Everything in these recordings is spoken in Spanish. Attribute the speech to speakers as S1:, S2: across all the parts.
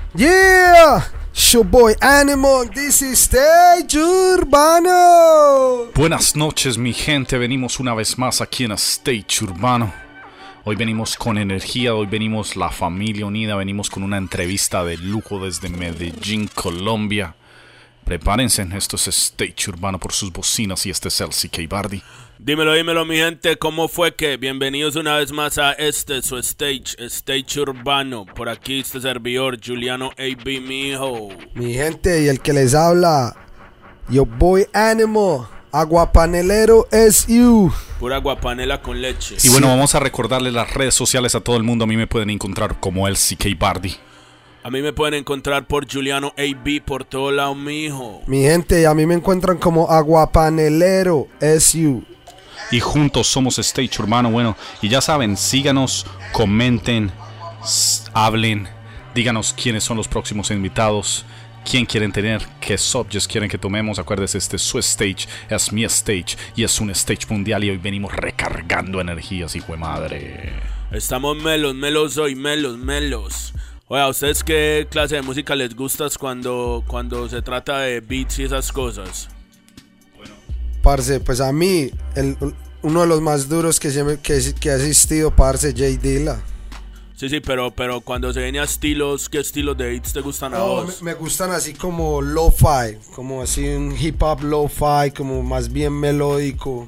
S1: Yeah, show boy Animal, this is Stage Urbano.
S2: Buenas noches, mi gente, venimos una vez más aquí en Stage Urbano. Hoy venimos con energía, hoy venimos la familia unida, venimos con una entrevista de lujo desde Medellín, Colombia. Prepárense, esto es Stage Urbano por sus bocinas y este es el CK Bardi.
S3: Dímelo mi gente, ¿cómo fue que? Bienvenidos una vez más a su Stage Urbano. Por aquí este servidor, Juliano AB, mijo.
S1: Mi gente, y el que les habla, yo boy Animal, aguapanelero SU.
S3: Pura aguapanela con leche.
S2: Y bueno, vamos a recordarle las redes sociales a todo el mundo. A mí me pueden encontrar como el CK Bardi.
S3: A mí me pueden encontrar por Juliano AB por todo lado, mijo.
S1: Mi gente, a mí me encuentran como aguapanelero SU.
S2: Y juntos somos Stage Urbano. Bueno, y ya saben, síganos, comenten, hablen, díganos quiénes son los próximos invitados, quién quieren tener, qué subjects quieren que tomemos. Acuérdense, este es su stage, es mi stage y es un stage mundial y hoy venimos recargando energías, hijo de madre.
S3: Estamos melos hoy, melos. Oye, ¿a ustedes qué clase de música les gusta cuando se trata de beats y esas cosas?
S1: Parce, pues a mí, uno de los más duros que ha existido, parce, J Dilla.
S3: Sí, pero cuando se viene a estilos, ¿qué estilos de beats te gustan a vos?
S1: Me gustan así como lo-fi, como así un hip hop lo-fi, como más bien melódico.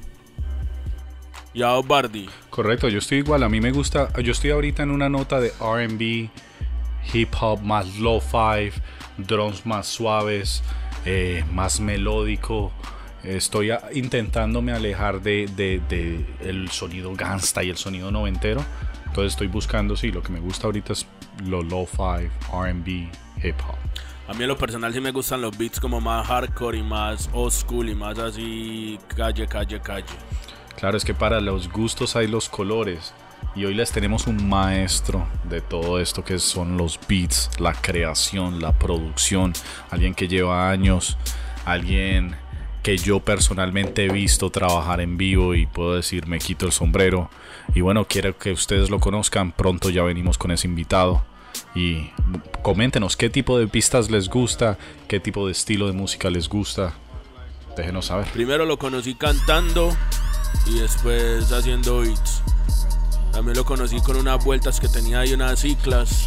S3: ¿Y a vos, Bardi?
S2: Correcto, yo estoy igual, a mí me gusta, yo estoy ahorita en una nota de R&B, hip hop más lo-fi, drums más suaves, más melódico. Estoy intentándome alejar de el sonido gangsta y el sonido noventero. Entonces estoy buscando, sí, lo que me gusta ahorita es lo lo-fi, R&B, hip hop.
S3: A mí en lo personal sí me gustan los beats como más hardcore y más old school y más así calle.
S2: Claro, es que para los gustos hay los colores. Y hoy les tenemos un maestro de todo esto que son los beats, la creación, la producción. Alguien que lleva años, alguien que yo personalmente he visto trabajar en vivo y puedo decir, me quito el sombrero. Y bueno, quiero que ustedes lo conozcan, pronto ya venimos con ese invitado. Y coméntenos qué tipo de pistas les gusta, qué tipo de estilo de música les gusta. Déjenos saber.
S3: Primero lo conocí cantando y después haciendo beats. También lo conocí con unas vueltas que tenía ahí, unas ciclas.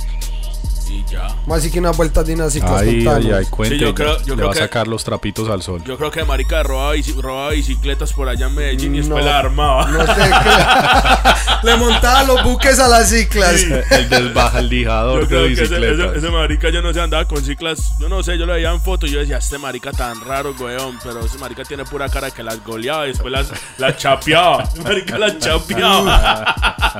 S3: Y ya.
S1: Más así que una vuelta de una cicla.
S2: Ay, cuente,
S3: sí, yo creo
S2: le va
S3: que
S2: a sacar los trapitos al sol.
S3: Yo creo que marica robaba bicicletas por allá en Medellín y después la armaba.
S1: No te creas. Le montaba los buques a las ciclas.
S2: Sí. El desbajaldijador de bicicletas.
S3: Ese marica yo no sé, andaba con ciclas. Yo no sé, yo lo veía en fotos y yo decía, este marica tan raro, weón. Pero ese marica tiene pura cara que las goleaba y después las chapeaba. Ese marica las chapeaba.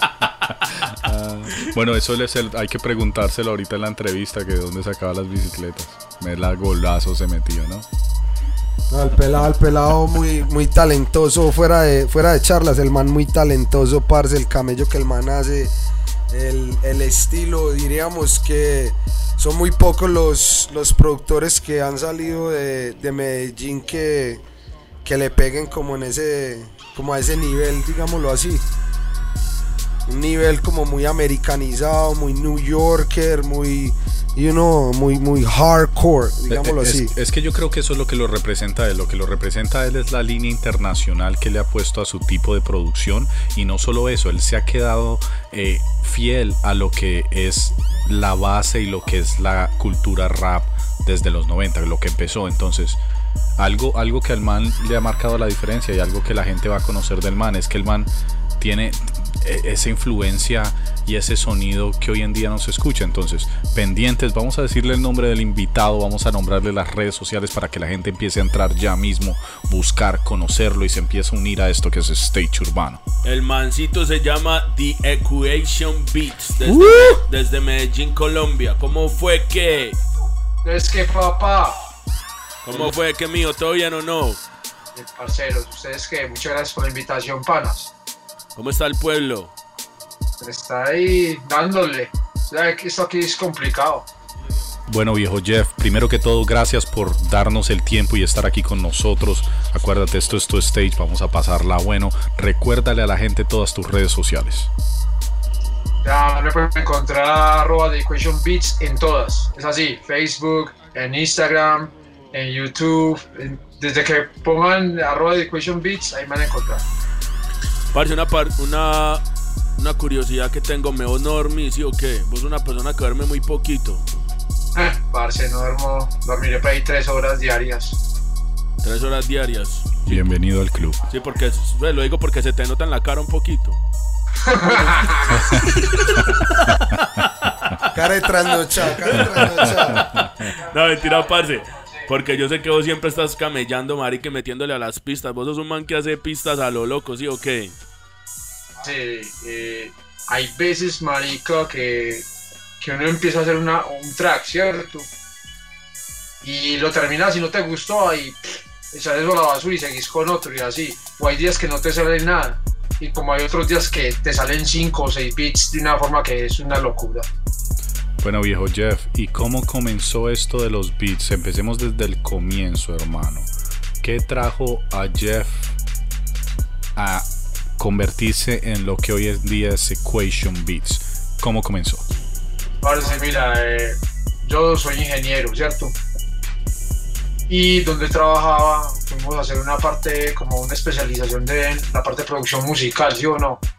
S2: Bueno, eso hay que preguntárselo ahorita en la entrevista, que de dónde sacaba las bicicletas. La golazo se metió, ¿no?
S1: No, el pelado muy talentoso, fuera de charlas, el man muy talentoso, parce, el camello que el man hace, el estilo, diríamos que son muy pocos los productores que han salido de Medellín que le peguen como a ese nivel, digámoslo así. Un nivel como muy americanizado, muy New Yorker, muy hardcore, digámoslo así.
S2: Es que yo creo que eso es lo que lo representa a él. Lo que lo representa a él es la línea internacional que le ha puesto a su tipo de producción. Y no solo eso, él se ha quedado fiel a lo que es la base y lo que es la cultura rap desde los 90, lo que empezó. Entonces, algo que al man le ha marcado la diferencia y algo que la gente va a conocer del man es que el man tiene esa influencia y ese sonido que hoy en día no se escucha. Entonces, pendientes, vamos a decirle el nombre del invitado, vamos a nombrarle las redes sociales para que la gente empiece a entrar ya mismo, buscar, conocerlo y se empiece a unir a esto que es Stage Urbano.
S3: El mancito se llama The Equation Beats desde Medellín, Colombia. ¿Cómo fue que?
S4: Es que papá.
S3: ¿Cómo fue que, mío? ¿Todo bien o no?
S4: Parceros, ustedes que muchas gracias por la invitación, panas.
S3: ¿Cómo está el pueblo?
S4: Está ahí dándole. Ya que esto aquí es complicado.
S2: Bueno, viejo Jeff, primero que todo, gracias por darnos el tiempo y estar aquí con nosotros. Acuérdate, esto es tu stage, vamos a pasarla bueno. Recuérdale a la gente todas tus redes sociales.
S4: Ya me pueden encontrar @The Equation Beats en todas. Es así, Facebook, en Instagram, en YouTube. Desde que pongan @The Equation Beats, ahí me van a encontrar.
S3: Parce, una curiosidad que tengo, ¿me vos no dormís, sí o qué? Vos sos una persona que duerme muy poquito.
S4: Parce, no duermo, dormiré por ahí 3 horas diarias.
S3: 3 horas diarias.
S2: Bienvenido al club.
S3: Sí, porque lo digo porque se te nota en la cara un poquito.
S1: Cara de trasnochada.
S3: No, mentira, parce. Porque yo sé que vos siempre estás camellando, marica, y metiéndole a las pistas. Vos sos un man que hace pistas a lo loco, ¿sí o qué?
S4: Sí, hay veces, marica, que uno empieza a hacer un track, ¿cierto? Y lo terminas y no te gustó y echas eso a la basura y seguís con otro y así. O hay días que no te sale nada. Y como hay otros días que te salen 5 o 6 beats de una forma que es una locura.
S2: Bueno, viejo Jeff, ¿y cómo comenzó esto de los beats? Empecemos desde el comienzo, hermano. ¿Qué trajo a Jeff a convertirse en lo que hoy en día es Equation Beats? ¿Cómo comenzó?
S4: Parce, mira, yo soy ingeniero, ¿cierto? Y donde trabajaba fuimos a hacer una parte, como una especialización de la parte de producción musical, ¿sí o no?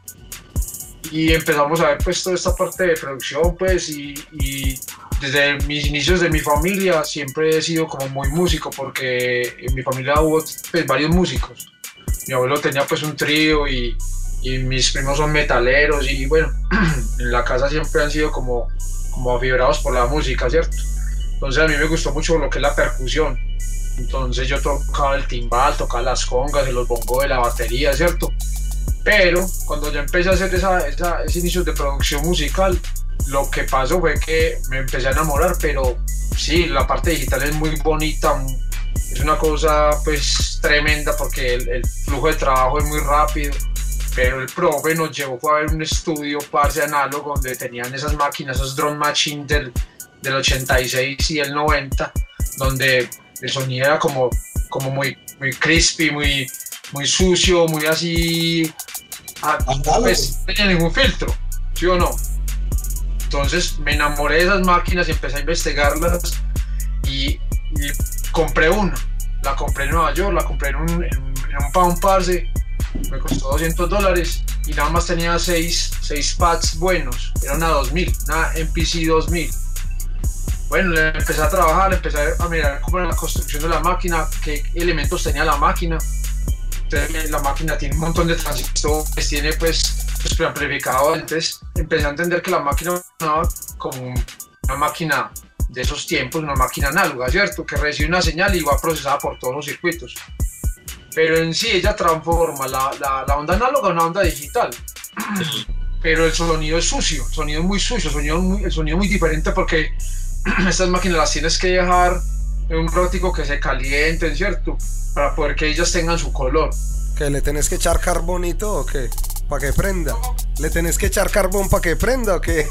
S4: Y empezamos a ver pues toda esta parte de producción pues y desde mis inicios de mi familia siempre he sido como muy músico porque en mi familia hubo pues varios músicos. Mi abuelo tenía pues un trío y mis primos son metaleros y bueno, en la casa siempre han sido como afibrados por la música, ¿cierto? Entonces a mí me gustó mucho lo que es la percusión. Entonces yo tocaba el timbal, tocaba las congas y los bongos de la batería, ¿cierto? Pero cuando yo empecé a hacer ese inicio de producción musical, lo que pasó fue que me empecé a enamorar, pero sí, la parte digital es muy bonita, es una cosa pues tremenda porque el flujo de trabajo es muy rápido, pero el profe nos llevó a ver un estudio parce análogo donde tenían esas máquinas, esos drum machines del 86 y el 90, donde el sonido era como muy crispy, muy sucio, muy así, pues no tenía ningún filtro, ¿sí o no? Entonces me enamoré de esas máquinas y empecé a investigarlas y compré una, la compré en Nueva York, la compré en un pound parce, me costó $200 y nada más tenía 6 pads buenos, era una 2000, una MPC 2000. Bueno, le empecé a trabajar, empecé a mirar cómo era la construcción de la máquina, qué elementos tenía la máquina. Entonces, la máquina tiene un montón de transistores, tiene pues preamplificador. Entonces empecé a entender que la máquina era como una máquina de esos tiempos, una máquina análoga, ¿cierto? Que recibe una señal y va procesada por todos los circuitos. Pero en sí ella transforma la onda análoga a una onda digital. Pero el sonido es sucio, el sonido es muy sucio, el sonido muy diferente porque estas máquinas las tienes que dejar en un ratico que se calienten, ¿cierto? Para poder que ellas tengan su color.
S1: ¿Que le tenés que echar carbonito o qué? ¿Para que prenda? ¿Le tenés que echar carbón para que prenda o qué?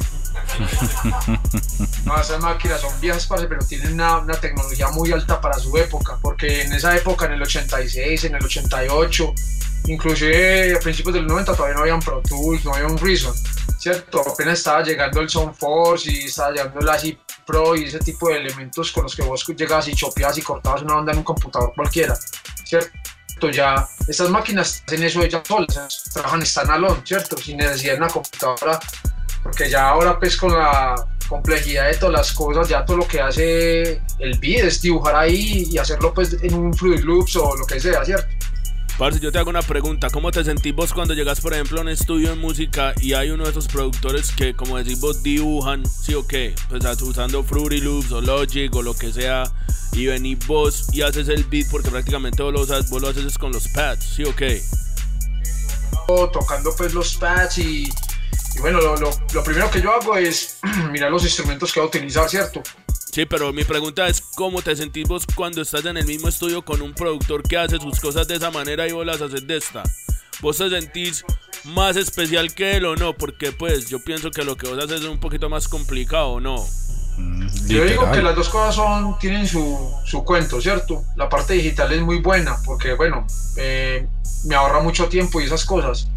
S4: No, esas máquinas son viejas, parce, pero tienen una tecnología muy alta para su época, porque en esa época, en el 86, en el 88, inclusive a principios del 90 todavía no habían Pro Tools, no había un Reason, ¿cierto? Apenas estaba llegando el Soundforce y estaba llegando el ASI Pro y ese tipo de elementos con los que vos llegabas y chopeabas y cortabas una onda en un computador cualquiera, ¿cierto? Ya estas máquinas hacen eso ellas solas, trabajan standalone, ¿cierto? Sin necesidad de una computadora, porque ya ahora pues con la complejidad de todas las cosas, ya todo lo que hace el beat es dibujar ahí y hacerlo pues en un Fruity Loops o lo que sea, ¿cierto?
S3: Parce, yo te hago una pregunta, ¿cómo te sentís vos cuando llegas por ejemplo a un estudio de música y hay uno de esos productores que como decís vos dibujan, sí o qué, pues usando Fruity Loops o Logic o lo que sea, y venís vos y haces el beat porque prácticamente vos lo haces con los pads, sí o qué?
S4: Tocando pues los pads y bueno, lo primero que yo hago es mirar los instrumentos que voy a utilizar, ¿cierto?
S3: Sí, pero mi pregunta es ¿cómo te sentís vos cuando estás en el mismo estudio con un productor que hace sus cosas de esa manera y vos las haces de esta? ¿Vos te sentís más especial que él o no? Porque pues yo pienso que lo que vos haces es un poquito más complicado, ¿o no?
S4: Yo digo que las dos cosas tienen su cuento, ¿cierto? La parte digital es muy buena porque, bueno, me ahorra mucho tiempo y esas cosas.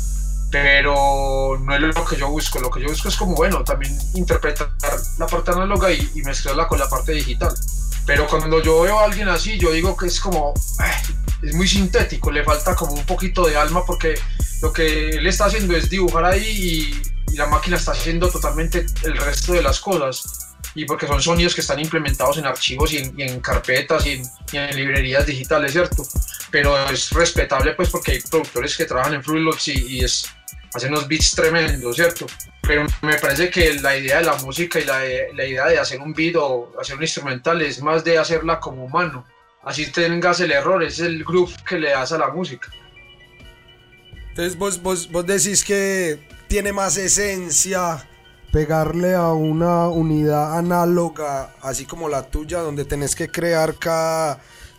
S4: pero no es lo que yo busco. Lo que yo busco es como, bueno, también interpretar la parte análoga y mezclarla con la parte digital. Pero cuando yo veo a alguien así, yo digo que es como, es muy sintético, le falta como un poquito de alma, porque lo que él está haciendo es dibujar ahí y la máquina está haciendo totalmente el resto de las cosas. Y porque son sonidos que están implementados en archivos y en carpetas y en librerías digitales, ¿cierto? Pero es respetable, pues, porque hay productores que trabajan en Fruity Loops hacen unos beats tremendos, ¿cierto? Pero me parece que la idea de la música y la idea de hacer un beat o hacer un instrumental es más de hacerla como humano. Así tengas el error, es el groove que le das a la música.
S1: Entonces vos decís que tiene más esencia pegarle a una unidad análoga, así como la tuya, donde tenés que crear cada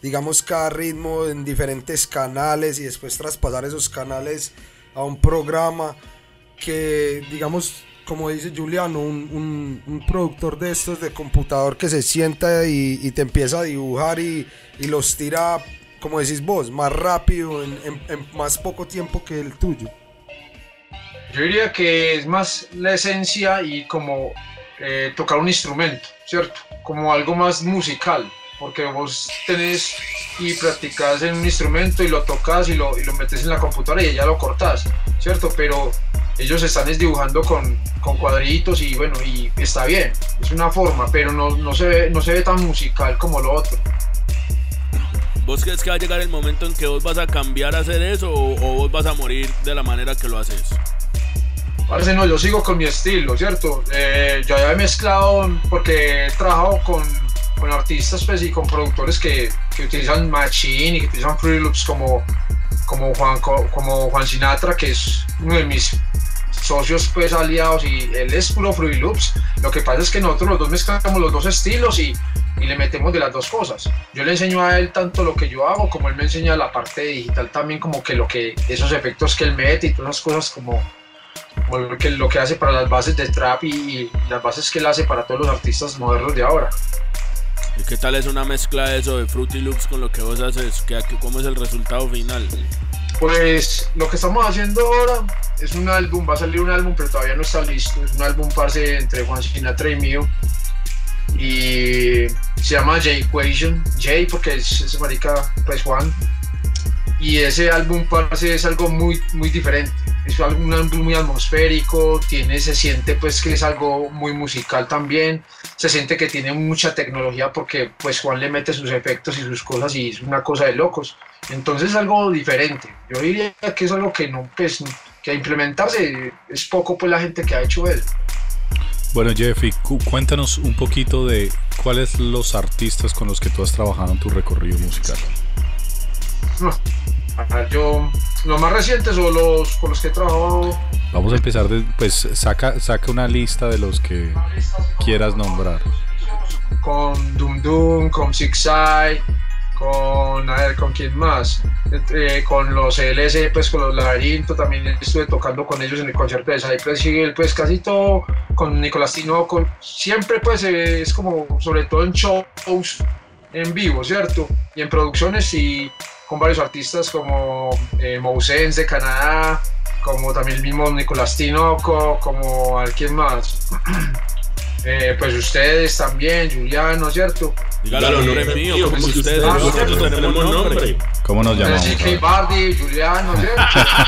S1: ritmo en diferentes canales y después traspasar esos canales a un programa, que, digamos, como dice Juliano, un productor de estos de computador que se sienta y te empieza a dibujar y los tira, como decís vos, más rápido, en más poco tiempo que el tuyo.
S4: Yo diría que es más la esencia y como tocar un instrumento, ¿cierto? Como algo más musical, porque vos tenés y practicás en un instrumento y lo tocas y lo metes en la computadora y ya lo cortás, ¿cierto? Pero ellos están dibujando con cuadritos y bueno, y está bien, es una forma, pero no se ve tan musical como lo otro.
S3: ¿Vos crees que va a llegar el momento en que vos vas a cambiar a hacer eso o vos vas a morir de la manera que lo haces?
S4: Parece no, yo sigo con mi estilo, ¿cierto? Yo ya he mezclado porque he trabajado con artistas, pues, y con productores que utilizan Machine y que utilizan Fruity Loops como Juan Sinatra, que es uno de mis socios, pues, aliados, y él es puro Fruity Loops. Lo que pasa es que nosotros los dos mezclamos los dos estilos y le metemos de las dos cosas. Yo le enseño a él tanto lo que yo hago, como él me enseña la parte digital también, como que esos efectos que él mete y todas esas cosas como lo que hace para las bases de trap y las bases que él hace para todos los artistas modernos de ahora.
S3: ¿Y qué tal es una mezcla de eso de Fruity Loops con lo que vos haces? ¿Cómo es el resultado final?
S4: Pues lo que estamos haciendo ahora es un álbum, va a salir un álbum, pero todavía no está listo. Es un álbum, parce, entre Juan Sinatra y mío, y se llama J-Equation, J porque es marica, pues, Juan. Y ese álbum, parce, es algo muy, muy diferente. Es un álbum muy atmosférico, se siente, pues, que es algo muy musical también. Se siente que tiene mucha tecnología porque, pues, Juan le mete sus efectos y sus cosas y es una cosa de locos. Entonces es algo diferente. Yo diría que es algo que no, pues, que a implementarse es poco, pues, la gente que ha hecho él.
S2: Bueno, Jeffy, cuéntanos un poquito de cuáles los artistas con los que tú has trabajado en tu recorrido musical.
S4: Yo, los más recientes o los con los que he trabajado.
S2: Vamos a empezar, pues saca una lista de los que quieras nombrar.
S4: Con Dum Dum, con Zigzag, ¿con quién más? Con los LS, pues, con los Laberinto, también estuve tocando con ellos en el concierto de Cypress Hill, pues casi todo, con Nicolás Tinoco, siempre, pues, es como, sobre todo en shows en vivo, ¿cierto? Y en producciones, y con varios artistas como Mousens de Canadá, como también el mismo Nicolás Tinoco, como ¿quién más? Pues ustedes también, Juliano, ¿cierto?
S3: Dígalo, el nombre mío, como ustedes, nosotros tenemos nombre.
S2: ¿Cómo nos llamamos?
S4: CK Bardi, Juliano, ¿cierto?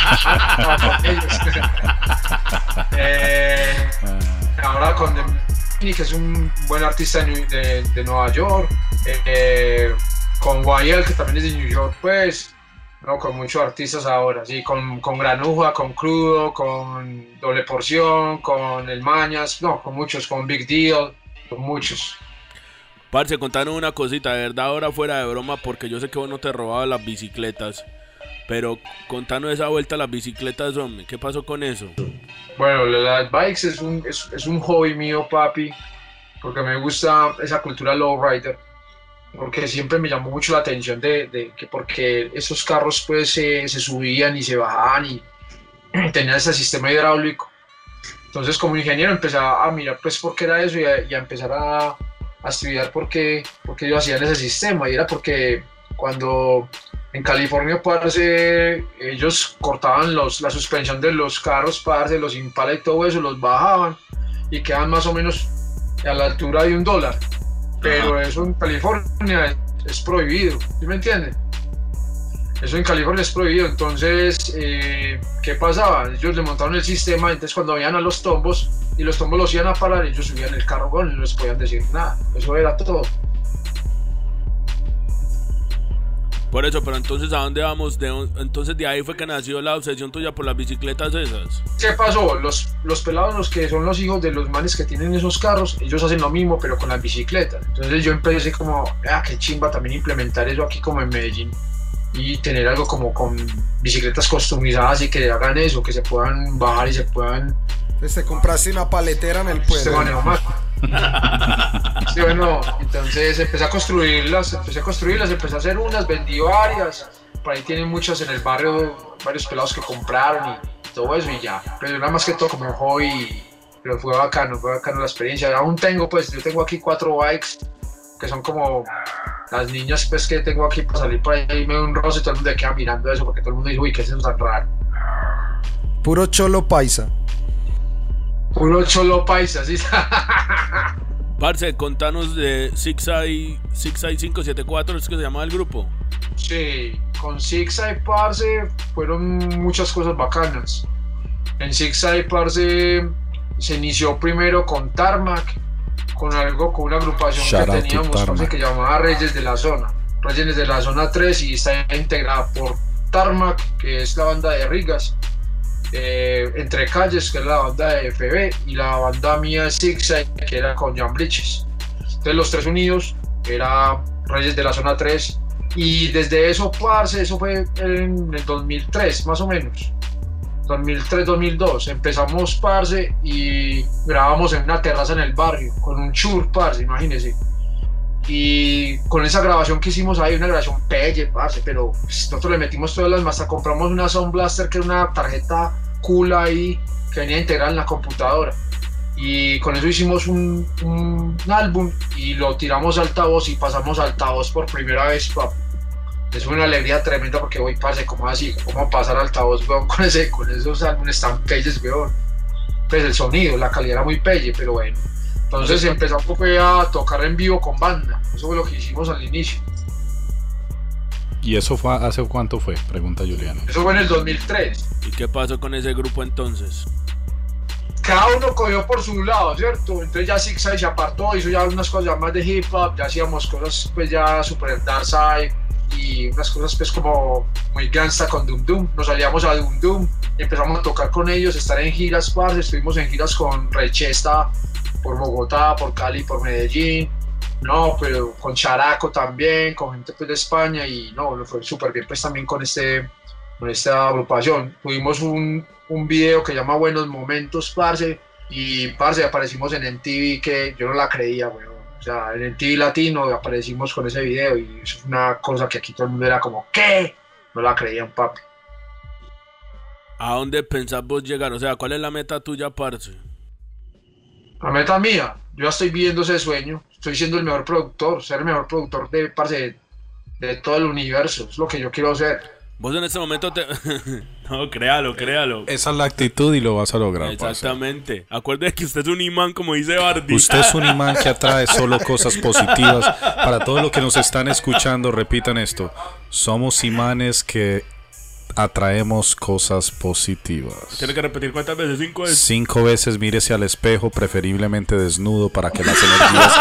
S4: Ahora con que es un buen artista de Nueva York, con YL, que también es de New York, pues, no, con muchos artistas ahora, sí, con Granuja, con Crudo, con Doble Porción, con El Mañas, no, con muchos, con Big Deal, con muchos.
S3: Parce, contanos una cosita, de verdad, ahora fuera de broma, porque yo sé que vos no te robabas las bicicletas, pero contanos esa vuelta a las bicicletas, hombre, ¿qué pasó con eso?
S4: Bueno, las bikes es un hobby mío, papi, porque me gusta esa cultura lowrider, porque siempre me llamó mucho la atención de que porque esos carros, pues, se subían y se bajaban y tenían ese sistema hidráulico. Entonces, como ingeniero empecé a mirar, pues, por qué era eso y a empezar a estudiar por qué ellos hacían ese sistema. Y era porque cuando En California, parce, ellos cortaban la suspensión de los carros, parce, los Impala y todo eso, los bajaban y quedan más o menos a la altura de $1. Pero eso en California es prohibido, ¿sí me entienden? Eso en California es prohibido. Entonces, ¿qué pasaba? Ellos le montaron el sistema, entonces cuando veían a los tombos y los tombos los iban a parar, ellos subían el carro, bueno, y no les podían decir nada. Eso era todo.
S3: Por eso, pero entonces, ¿a dónde vamos? Entonces de ahí fue que nació la obsesión tuya por las bicicletas esas.
S4: ¿Qué pasó? Los pelados, los que son los hijos de los manes que tienen esos carros, ellos hacen lo mismo, pero con las bicicletas. Entonces yo empecé como, qué chimba también implementar eso aquí como en Medellín. Y tener algo como con bicicletas customizadas y que hagan eso, que se puedan bajar y se puedan...
S1: Te compraste una paletera en el pueblo.
S4: Sí, bueno, entonces empecé a construirlas, empecé a hacer unas, vendí varias. Por ahí tienen muchas en el barrio, varios pelados que compraron y todo eso y ya. Pero nada más que todo como un hobby, pero fue bacano la experiencia. Aún tengo, pues, yo tengo aquí 4 bikes que son como las niñas, pues, que tengo aquí para salir por ahí, me doy un roce y todo el mundo queda mirando eso porque todo el mundo dice, uy, ¿qué es eso tan raro?
S1: Puro cholo paisa.
S4: Puro cholo paisa, sí.
S3: Parce, contanos de Zigzag 574, ¿es que se llamaba el grupo?
S4: Sí, con Zigzag, parce, fueron muchas cosas bacanas. En Zigzag, parce, se inició primero con Tarmac, con una agrupación
S2: Shout
S4: que teníamos, parce, que llamaba Reyes de la Zona 3, y está integrada por Tarmac, que es la banda de Rigas, Entre Calles, que es la banda de FB, y la banda mía de Zigzag, que era con Jan Bliches. Entonces los tres unidos era Reyes de la Zona 3, y desde eso, parce, eso fue en el 2003 más o menos, 2003-2002 empezamos, parce, y grabamos en una terraza en el barrio con un chur, parce, imagínense. Y con esa grabación que hicimos ahí, una grabación pelle, parce, pero nosotros le metimos todas las, hasta compramos una Sound Blaster, que era una tarjeta cool ahí que venía integrada en la computadora, y con eso hicimos un álbum y lo tiramos a altavoz y pasamos a altavoz por primera vez, papi. Es una alegría tremenda porque hoy, parce, ¿cómo así? ¿Cómo pasar al altavoz, weón, con esos álbumes tan pelles, weón? Pues el sonido, la calidad era muy pelle, pero bueno. Entonces empezamos a tocar en vivo con banda. Eso fue lo que hicimos al inicio.
S2: ¿Y eso fue hace cuánto fue? Pregunta Juliano.
S4: Eso fue en el 2003.
S3: ¿Y qué pasó con ese grupo entonces?
S4: Cada uno cogió por su lado, ¿cierto? Entonces ya Zigzag se apartó, hizo ya unas cosas más de hip hop, ya hacíamos cosas pues ya super dark side y unas cosas pues como muy gangsta con Dum Dum. Nos salíamos a Dum Dum y empezamos a tocar con ellos, estar en giras, parce. Estuvimos en giras con Rechesta por Bogotá, por Cali, por Medellín, no, pero con Characo también, con gente pues de España, y no, lo fue súper bien pues también con esta agrupación. Tuvimos un video que llama Buenos Momentos, parce, y parce aparecimos en MTV, que yo no la creía, weón. O sea, en MTV Latino aparecimos con ese video y eso es una cosa que aquí todo el mundo era como, ¿qué? No la creían, papi.
S3: ¿A dónde pensás vos llegar? O sea, ¿cuál es la meta tuya, parce?
S4: La meta mía, yo ya estoy viviendo ese sueño, estoy siendo el mejor productor, ser el mejor productor de todo el universo, es lo que yo quiero hacer.
S3: Vos en este momento No, créalo.
S2: Esa es la actitud y lo vas a lograr.
S3: Exactamente. Acuérdate que usted es un imán, como dice Bardi.
S2: Usted es un imán que atrae solo cosas positivas. Para todos los que nos están escuchando, repitan esto. Somos imanes que atraemos cosas positivas.
S3: ¿Tiene que repetir cuántas veces? 5 veces.
S2: 5 veces, mírese al espejo, preferiblemente desnudo, para que las energías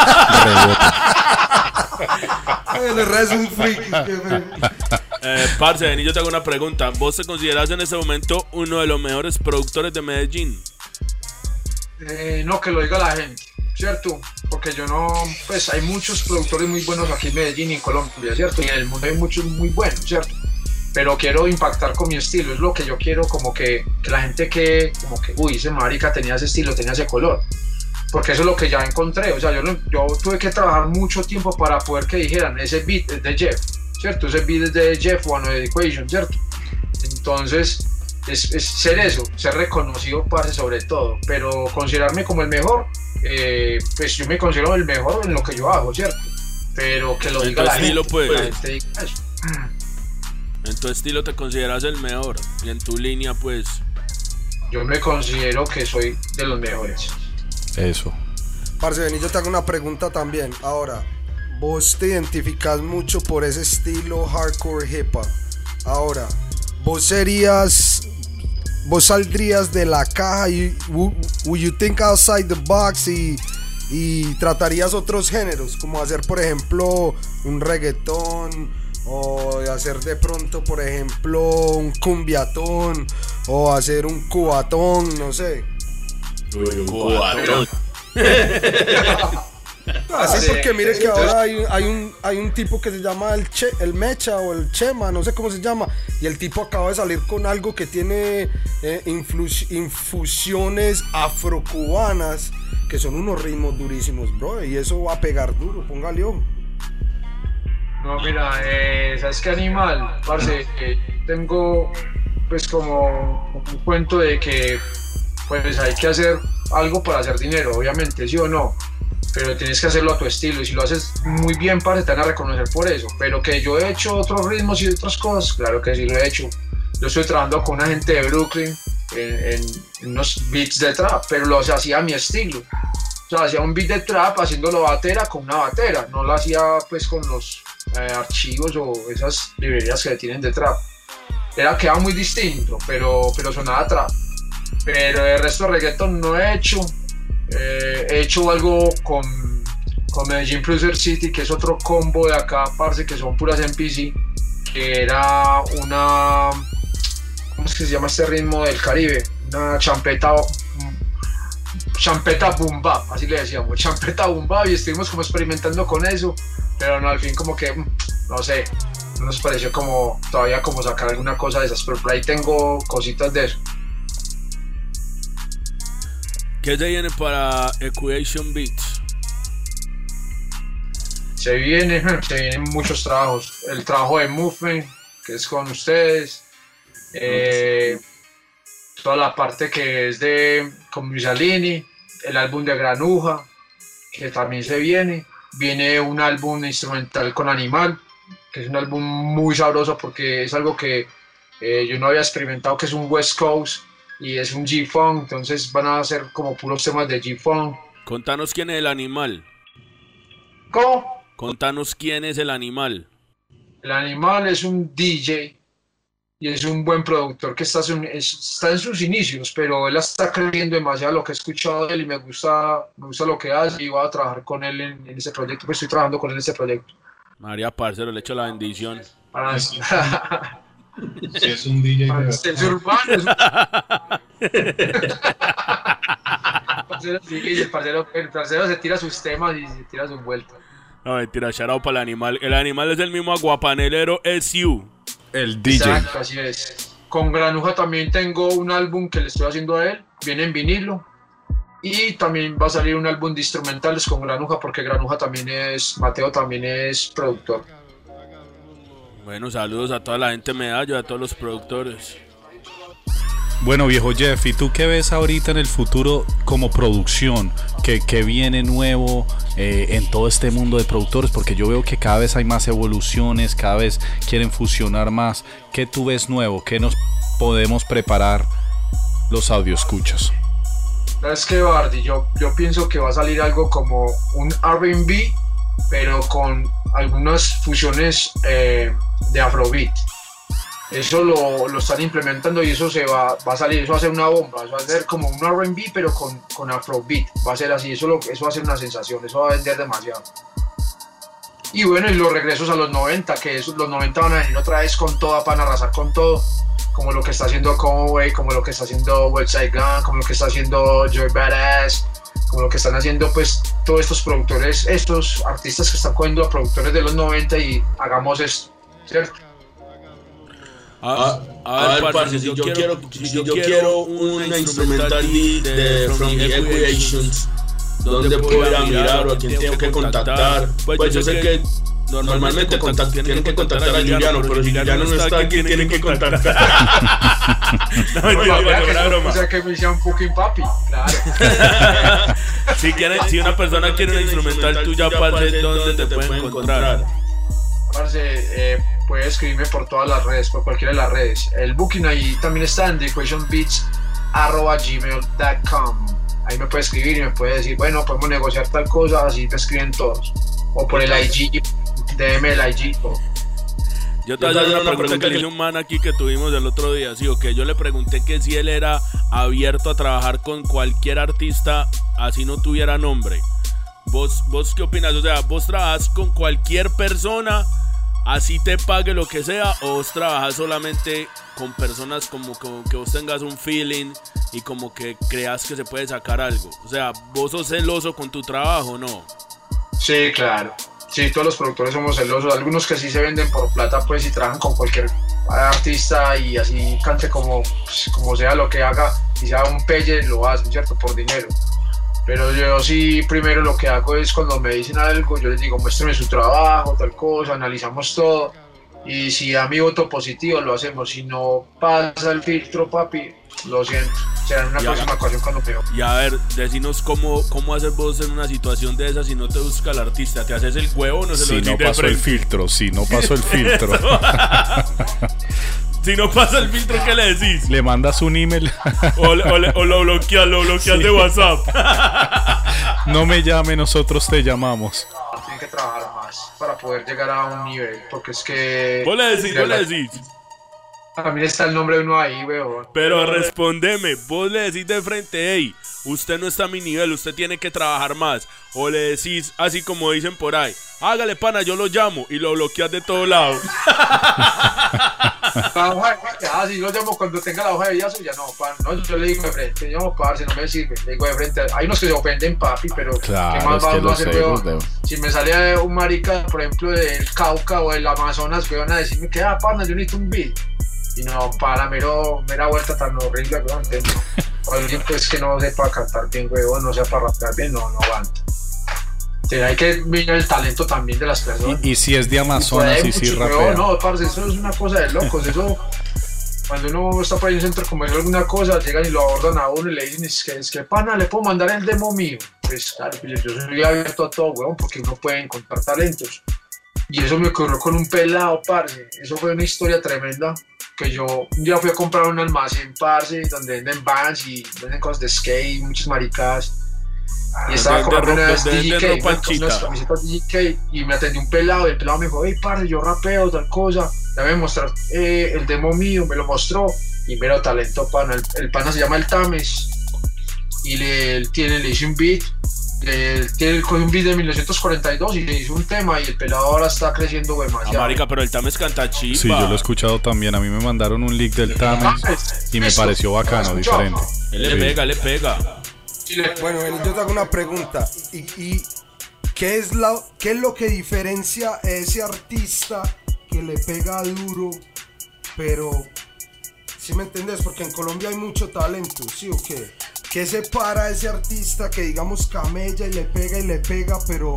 S2: reboten.
S1: Es un friki.
S3: Parce, vení, yo te hago una pregunta. ¿Vos te considerás en este momento uno de los mejores productores de Medellín?
S4: No, que lo diga la gente, ¿cierto? Porque yo no, pues hay muchos productores muy buenos aquí en Medellín y en Colombia, ¿cierto? Y en el mundo hay muchos muy buenos, ¿cierto? Pero quiero impactar con mi estilo, es lo que yo quiero, como que la gente que, como que, uy, ese marica tenía ese estilo, tenía ese color. Porque eso es lo que ya encontré, o sea, yo tuve que trabajar mucho tiempo para poder que dijeran, ese beat es de Jeff, ¿cierto? Ese beat es de Jeff One of the Equation, ¿cierto? Entonces, es ser eso, ser reconocido, parce, sobre todo, pero considerarme como el mejor, pues yo me considero el mejor en lo que yo hago, ¿cierto? Pero que lo diga la gente,
S3: pues.
S4: la gente diga eso.
S3: tu estilo te consideras el mejor y en tu línea pues...
S4: Yo me considero que soy de los mejores.
S2: Eso.
S1: Parce, vení, yo te hago una pregunta también. Ahora, vos te identificás mucho por ese estilo hardcore hip hop. Ahora, vos saldrías de la caja y would you think outside the box y tratarías otros géneros, como hacer por ejemplo un reggaetón, o hacer de pronto por ejemplo un cumbiatón, o hacer un cubatón, no sé.
S3: Cubatón.
S1: Así porque mire que ahora hay un tipo que se llama el Mecha o el Chema, no sé cómo se llama, y el tipo acaba de salir con algo que tiene infusiones afrocubanas, que son unos ritmos durísimos, bro, y eso va a pegar duro, póngale ojo.
S4: No, mira, ¿sabes qué, Animal? Parce, tengo pues como un cuento de que pues hay que hacer algo para hacer dinero, obviamente, sí o no, pero tienes que hacerlo a tu estilo, y si lo haces muy bien, parce, te van a reconocer por eso. Pero que yo he hecho otros ritmos y otras cosas, claro que sí lo he hecho. Yo estoy trabajando con una gente de Brooklyn en unos beats de trap, pero lo hacía a mi estilo. O sea, hacía un beat de trap haciéndolo batera con una batera, no lo hacía pues con los archivos o esas librerías que tienen de trap. Quedaba muy distinto, pero sonaba trap. Pero el resto de reggaeton no he hecho. He hecho algo con Medellín Producer City, que es otro combo de acá, parce, que son puras MPC, que era una... ¿Cómo es que se llama este ritmo del Caribe? Una champeta boom bap, así le decíamos, champeta boom bap, y estuvimos como experimentando con eso, pero no, al fin como que, no sé, no nos pareció como todavía como sacar alguna cosa de esas, pero por ahí tengo cositas de eso.
S3: ¿Qué se viene para Equation Beats?
S4: Se vienen muchos trabajos. El trabajo de Movement, que es con ustedes. Toda la parte que es con Mussolini. El álbum de Granuja, que también se viene. Viene un álbum instrumental con Animal, que es un álbum muy sabroso porque es algo que yo no había experimentado, que es un West Coast. Y es un G-Funk, entonces van a ser como puros temas de G-Funk.
S3: Contanos quién es el Animal.
S4: ¿Cómo?
S3: Contanos quién es el Animal.
S4: El Animal es un DJ y es un buen productor que está en sus inicios, pero él está creyendo demasiado lo que he escuchado de él y me gusta lo que hace, y voy a trabajar con él en ese proyecto, pues estoy trabajando con él en ese proyecto.
S3: María Parcero, le echo la bendición.
S5: Si es un DJ
S4: es urbano, el parcero se tira sus temas y se tira sus vueltas.
S3: No, mentira, shout out para el Animal. El Animal es el mismo aguapanelero SU.
S2: El DJ.
S4: Exacto, así es. Con Granuja también tengo un álbum que le estoy haciendo a él, viene en vinilo. Y también va a salir un álbum de instrumentales con Granuja, porque Granuja Mateo también es productor.
S3: Bueno, saludos a toda la gente de Medallo, a todos los productores.
S2: Bueno, viejo Jeff, ¿y tú qué ves ahorita en el futuro como producción? ¿Qué viene nuevo en todo este mundo de productores? Porque yo veo que cada vez hay más evoluciones, cada vez quieren fusionar más. ¿Qué tú ves nuevo? ¿Qué nos podemos preparar los audioescuchas?
S4: Es que, Bardi, yo pienso que va a salir algo como un R&B, pero con algunas fusiones de Afrobeat. Eso lo están implementando y eso va a salir, eso va a ser una bomba, eso va a ser como un R&B pero con Afrobeat, va a ser así, eso va a ser una sensación, eso va a vender demasiado. Y bueno, y los regresos a los 90, que los 90 van a venir otra vez con toda, para arrasar con todo, como lo que está haciendo Conway, como lo que está haciendo Westside Gun, como lo que está haciendo Joey Badass, como lo que están haciendo pues todos estos productores, estos artistas que están cogiendo a productores de los 90 y hagamos esto, ¿cierto?
S6: A ver, parce, si yo quiero una instrumental de From the Equations, ¿dónde puedo ir a mirar o a quién tengo que contactar? Pues yo sé que normalmente tienen que contactar a Juliano, pero si Juliano no está aquí, tienen que contactar.
S4: O sea que me sea un fucking papi, claro.
S3: Si una persona quiere una instrumental tuya, parce, ¿dónde te pueden encontrar?
S4: Parce, puede escribirme por todas las redes, por cualquiera de las redes. El booking ahí también está en theequationbeats@gmail.com. Ahí me puede escribir y me puede decir, bueno, podemos negociar tal cosa, así te escriben todos. O por el IG, DM el IG.
S3: Yo te voy a hacer una pregunta que le hice un man aquí que tuvimos el otro día, ¿sí o qué? Yo le pregunté que si él era abierto a trabajar con cualquier artista, así no tuviera nombre. ¿Vos qué opinas? O sea, ¿vos trabajas con cualquier persona, así te pague lo que sea, o vos trabajas solamente con personas como que vos tengas un feeling y como que creas que se puede sacar algo? O sea, ¿vos sos celoso con tu trabajo o no?
S4: Sí, claro. Sí, todos los productores somos celosos. Algunos que sí se venden por plata, pues, y trabajan con cualquier artista y así cante como sea lo que haga, y sea un pelle, lo hacen, ¿cierto? Por dinero. Pero yo sí, primero lo que hago es cuando me dicen algo, yo les digo, muéstrame su trabajo, tal cosa, analizamos todo. Y si da mi voto positivo, lo hacemos. Si no pasa el filtro, papi, lo siento. Será en una próxima ocasión cuando veo.
S3: Y a ver, decinos cómo haces vos en una situación de esa si no te busca el artista. ¿Te haces el huevo o no se lo decís de frente?
S2: Si no pasó el filtro.
S3: Si no pasa el filtro, ¿qué le decís?
S2: Le mandas un email.
S3: O lo bloqueas sí. De WhatsApp.
S2: No me llame, nosotros te llamamos.
S4: Tienen que trabajar más para poder llegar a un nivel, porque es que...
S3: Vos le decís.
S4: También está el nombre de uno ahí, weón.
S3: Pero respondeme, vos le decís de frente, hey, usted no está a mi nivel, usted tiene que trabajar más. O le decís, así como dicen por ahí, hágale pana, yo lo llamo, y lo bloqueas de todos lados.
S4: Si lo llamo cuando tenga la hoja de viazo, ya no, pan. No, yo le digo de frente, yo parce, no me sirve. Le digo de frente, hay unos que se ofenden, papi, pero
S2: claro,
S4: ¿qué más va a hacer, weón?
S2: Veo.
S4: Si me sale un marica, por ejemplo, del Cauca o del Amazonas, weón, a decirme que, pana, yo necesito un beat. Y no, para mera vuelta tan horrible, weón, entiendo. Alguien pues que no sepa cantar bien, weón, no sepa rapear bien, no aguanta. Hay que mirar el talento también de las personas.
S2: Y si es de Amazonas y si rapea.
S4: No, parce, eso es una cosa de locos. Eso, cuando uno está por ahí en un centro comercial alguna cosa, llegan y lo abordan a uno y le dicen, es que pana, le puedo mandar el demo mío. Pues claro, yo soy abierto a todo, weón, porque uno puede encontrar talentos. Y eso me ocurrió con un pelado, parce. Eso fue una historia tremenda. Que yo un día fui a comprar un almacén, parce, donde venden bands y venden cosas de skate, muchas maricadas. Y estaba comprando unas DJK, unas camisetas DJK, y me atendió un pelado, y el pelado me dijo, hey, parce, yo rapeo, tal cosa, déjame mostrar el demo mío, me lo mostró, y mero talento, pana. El pana se llama El Tames, y le hice un beat, cogió un beat de 1942 y le hizo un tema, y el pelado ahora está creciendo demasiado.
S3: Marica, pero el Tames canta chimba.
S2: Sí, yo lo he escuchado también, a mí me mandaron un link del Tames y me pareció bacano, diferente.
S3: Le pega.
S1: Bueno, yo te hago una pregunta. ¿Y qué es lo que diferencia a ese artista que le pega duro, pero ¿sí me entendés? Porque en Colombia hay mucho talento, ¿sí o qué? ¿Qué separa a ese artista que digamos camella y le pega, pero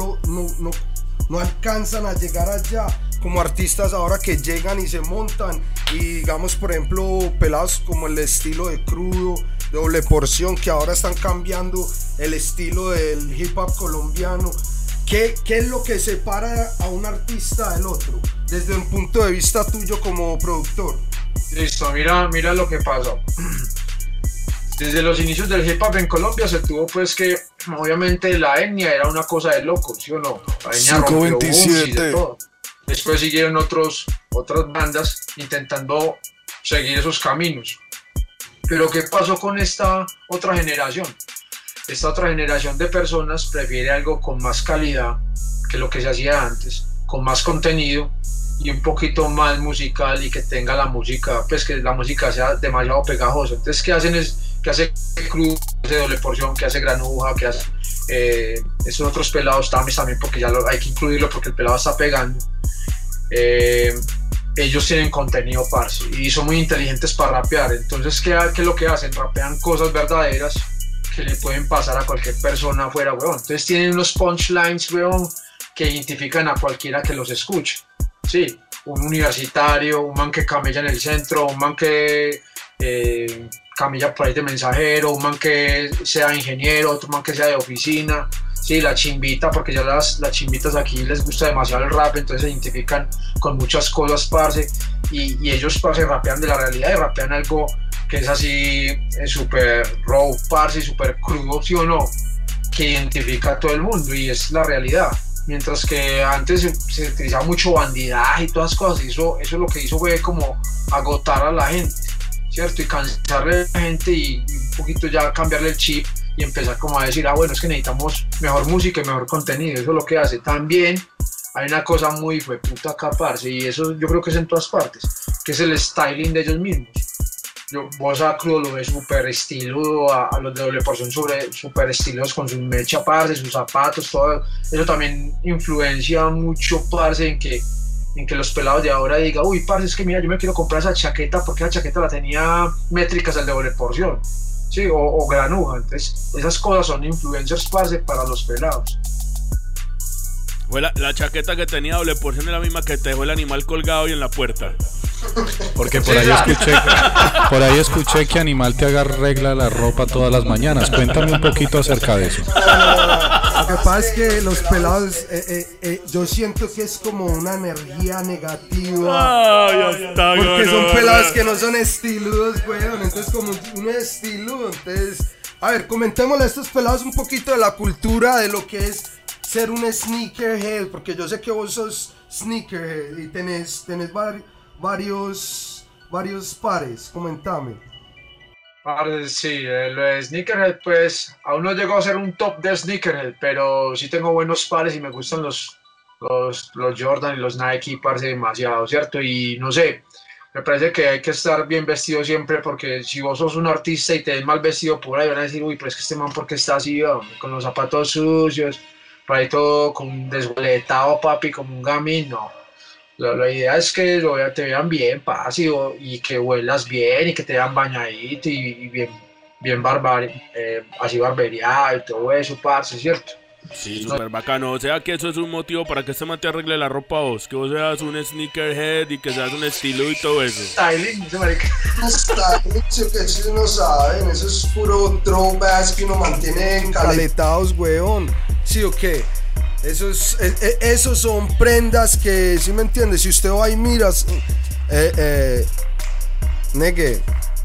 S1: no alcanzan a llegar allá? Como artistas ahora que llegan y se montan y digamos, por ejemplo, pelados como el estilo de Crudo, Doble Porción, que ahora están cambiando el estilo del hip hop colombiano. ¿Qué es lo que separa a un artista del otro desde un punto de vista tuyo como productor?
S4: Listo, mira lo que pasó. Desde los inicios del hip hop en Colombia se tuvo pues que obviamente la etnia era una cosa de locos, ¿sí o no? La etnia rompió booms y de todo. Después siguieron otras bandas intentando seguir esos caminos. Pero ¿qué pasó con esta otra generación? Esta otra generación de personas prefiere algo con más calidad que lo que se hacía antes, con más contenido y un poquito más musical, y que tenga la música, pues que la música sea demasiado pegajosa. Entonces, ¿qué hacen? Que hace Crudo, que hace Doble Porción, que hace Granuja, que hace esos otros pelados también, porque ya hay que incluirlo porque el pelado está pegando. Ellos tienen contenido, parce, y son muy inteligentes para rapear. Entonces, ¿qué es lo que hacen? Rapean cosas verdaderas que le pueden pasar a cualquier persona afuera, weón. Entonces tienen unos punchlines, weón, que identifican a cualquiera que los escuche. Sí, un universitario, un man que camella en el centro, un man que camilla por ahí de mensajero, un man que sea ingeniero, otro man que sea de oficina, sí, la chimbita, porque ya las chimbitas aquí les gusta demasiado el rap, entonces se identifican con muchas cosas, parce, y ellos, parce, rapean de la realidad y rapean algo que es así súper raw, parce, súper crudo, sí o no, que identifica a todo el mundo y es la realidad. Mientras que antes se utilizaba mucho bandidaje y todas las cosas, y eso lo que hizo fue como agotar a la gente, ¿cierto? Y cansarle a la gente y un poquito ya cambiarle el chip y empezar como a decir, bueno, es que necesitamos mejor música y mejor contenido, eso es lo que hace. También hay una cosa muy puta acá, parce, y eso yo creo que es en todas partes, que es el styling de ellos mismos. Vos a Crudo lo ves súper estiludo, a los de Doble Porción súper estilos con sus mecha, parce, sus zapatos, todo eso también influencia mucho, parce, en que los pelados de ahora digan, uy, parce, es que mira, yo me quiero comprar esa chaqueta porque la chaqueta la tenía métricas al de Doble Porción, sí, o granuja. Entonces esas cosas son influencers, parce, para los pelados.
S3: Bueno, la chaqueta que tenía Doble Porción es la misma que te dejó el animal colgado y en la puerta.
S2: Porque por ahí escuché que Animal te arregla la ropa todas las mañanas. Cuéntame un poquito acerca de eso.
S1: Lo que pasa es que los pelados, yo siento que es como una energía negativa. Porque son pelados que no son estiludos, weón. Entonces como uno es estiludo, entonces... A ver, comentémosle a estos pelados un poquito de la cultura, de lo que es ser un sneakerhead. Porque yo sé que vos sos sneakerhead y tenés varios pares, comentame.
S4: Sí, lo de sneakerhead, pues aún no llegó a ser un top de sneakerhead, pero sí tengo buenos pares y me gustan los Jordan y los Nike, parce, demasiado, ¿cierto? Y no sé, me parece que hay que estar bien vestido siempre, porque si vos sos un artista y te ves mal vestido por ahí, van a decir, uy, pero es que este man, ¿por qué está así, con los zapatos sucios, por ahí todo con desboletado, papi, como un gamín? No. La idea es que te vean bien, pasivo, y que huelas bien, y que te vean bañadito, y bien así barbereado, y todo eso, parce, ¿cierto?
S3: Sí, súper bacano. O sea que eso es un motivo para que este man te arregle la ropa a vos, que vos seas un sneakerhead y que seas un estilo y todo eso.
S4: Styling, ese marica.
S1: Styling, que ellos no saben, eso es puro throwback que uno mantiene encaletados, weón. ¿Sí o qué? Esos son prendas que, ¿sí me entiendes? Si usted va y miras, negue,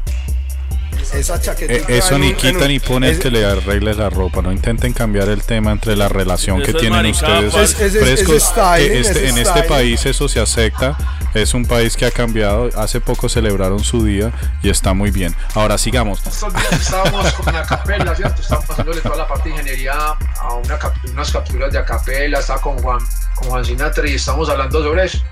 S1: esa chaqueta.
S2: Eso ni quita ni pone el que le arregles la ropa. No intenten cambiar el tema entre la relación que tienen ustedes frescos. En este país eso se acepta. Es un país que ha cambiado. Hace poco celebraron su día y está muy bien. Ahora sigamos.
S4: Estos días estábamos con la Acapella, ¿cierto? Estábamos pasándole toda la parte de ingeniería a unas capturas de Acapella. Estaba con Juan Sinatra y estamos hablando sobre eso.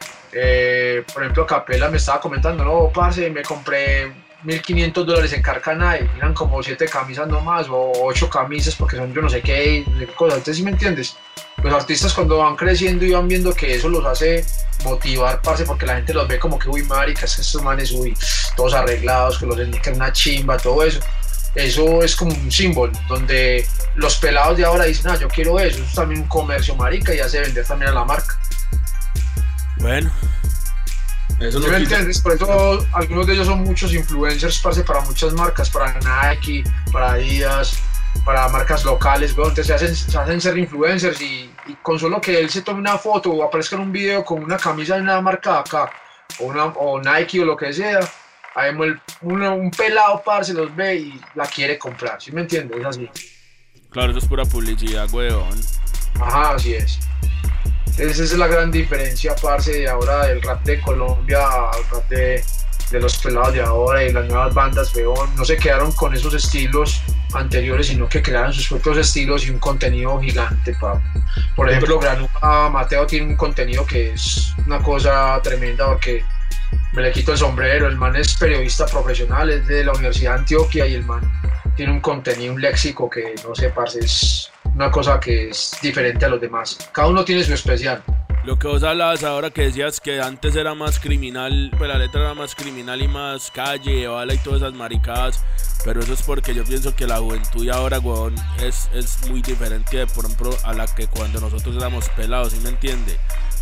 S4: Por ejemplo, Acapella me estaba comentando, no, parce, me compré $1,500 en Carcana y eran como 7 camisas nomás, o 8 camisas, porque son yo no sé qué cosas. Entonces, ¿sí me entiendes? Los artistas cuando van creciendo y van viendo que eso los hace motivar, parce, porque la gente los ve como que, uy, marica, es que estos manes, uy, todos arreglados, que los sneakers una chimba, todo eso. Eso es como un símbolo, donde los pelados de ahora dicen, yo quiero eso. Eso es también un comercio, marica, y hace vender también a la marca.
S3: Bueno.
S4: Eso no me entiendes, por eso algunos de ellos son muchos influencers, parce, para muchas marcas, para Nike, para Adidas, para marcas locales, weón. Entonces se hacen ser influencers y con solo que él se tome una foto o aparezca en un video con una camisa de una marca de acá, o Nike o lo que sea, ahí un pelado, parce, los ve y la quiere comprar, ¿sí me entiendes? Es así.
S3: Claro, eso es pura publicidad, weón.
S4: Ajá, así es. Esa es la gran diferencia, parce, de ahora del rap de Colombia al rap de los pelados de ahora y las nuevas bandas, weón. No se quedaron con esos estilos anteriores, sino que crearon sus propios estilos y un contenido gigante, papi. Por ejemplo, Granuja Mateo tiene un contenido que es una cosa tremenda, porque me le quito el sombrero. El man es periodista profesional, es de la Universidad de Antioquia, y el man tiene un contenido, un léxico que, no sé, parce, es una cosa que es diferente a los demás. Cada uno tiene su especial.
S3: Lo que vos hablabas ahora, que decías que antes era más criminal, pues la letra era más criminal y más calle, bala y todas esas maricadas, pero eso es porque yo pienso que la juventud de ahora, weón, es muy diferente, por ejemplo, a la que cuando nosotros éramos pelados, ¿sí me entiende?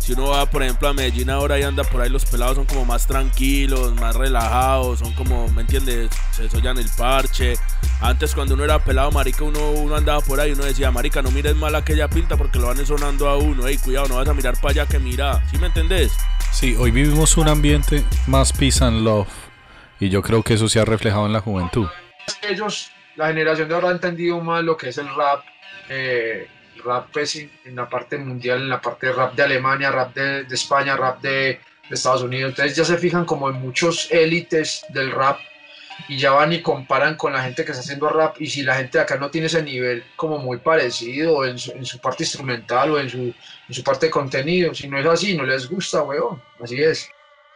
S3: Si uno va, por ejemplo, a Medellín ahora y anda por ahí, los pelados son como más tranquilos, más relajados, son como, ¿me entiendes? Se sollan el parche. Antes, cuando uno era pelado, marica, uno andaba por ahí y uno decía, marica, no mires mal aquella pinta porque lo van sonando a uno. Ey, cuidado, no vas a mirar para allá que mira. ¿Sí me entendés?
S2: Sí, hoy vivimos un ambiente más peace and love y yo creo que eso se ha reflejado en la juventud.
S4: Ellos, la generación de ahora ha entendido más lo que es el rap. Rap pues, en la parte mundial, en la parte de rap de Alemania, rap de España, rap de Estados Unidos. Entonces ya se fijan como en muchos élites del rap y ya van y comparan con la gente que está haciendo rap, y si la gente de acá no tiene ese nivel como muy parecido en su parte instrumental o en su parte de contenido, si no es así, no les gusta, weón. Así es.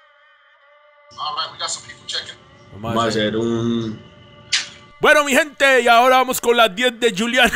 S6: Vamos a hacer un...
S3: Bueno, mi gente, y ahora vamos con las 10 de Juliano.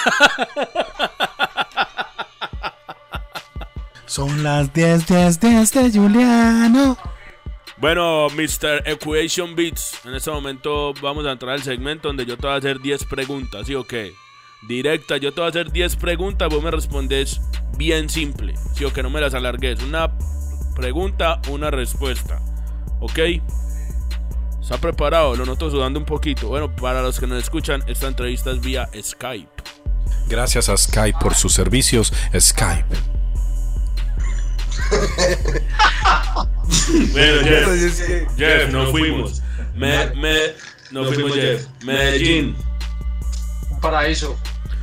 S5: Son las 10 de Juliano.
S3: Bueno, Mr. Equation Beats, en este momento vamos a entrar al segmento donde yo te voy a hacer 10 preguntas, ¿sí o qué? Directa, yo te voy a hacer 10 preguntas, vos me respondes bien simple, ¿sí o qué? No me las alargues, una pregunta, una respuesta, ¿ok? ¿Está preparado? Lo noto sudando un poquito. Bueno, para los que nos escuchan, esta entrevista es vía Skype.
S2: Gracias a Skype por sus servicios. Skype.
S3: Bueno, Jeff, nos fuimos. Nos fuimos, Jeff. Medellín.
S4: Un paraíso.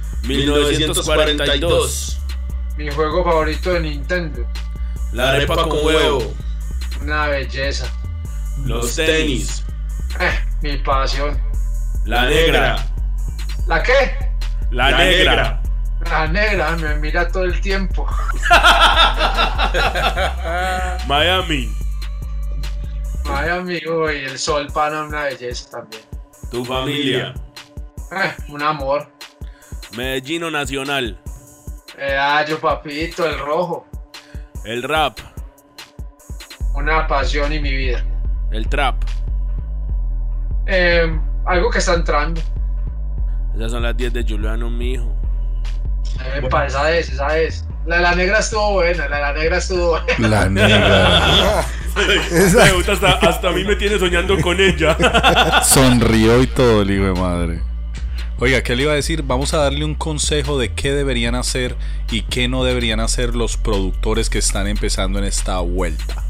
S3: 1942.
S4: Mi juego favorito de Nintendo.
S3: La arepa con huevo.
S4: Una belleza.
S3: Los tenis.
S4: Mi pasión.
S3: La negra.
S4: ¿La qué?
S3: La negra.
S4: La negra me mira todo el tiempo.
S3: Miami.
S4: Uy, el sol para una belleza también.
S3: Tu familia.
S4: Un amor.
S3: Medellín o Nacional.
S4: Yo papito, el rojo.
S3: El rap.
S4: Una pasión y mi vida.
S3: El trap.
S4: Algo que está entrando.
S3: Esas son las 10 de Juliano, mijo.
S4: Esa es. La negra estuvo buena, la negra estuvo buena.
S2: La negra.
S3: Hasta a mí me tiene soñando con ella.
S2: Sonrió y todo el hijo de madre. Oiga, ¿qué le iba a decir? Vamos a darle un consejo de qué deberían hacer y qué no deberían hacer los productores que están empezando en esta vuelta.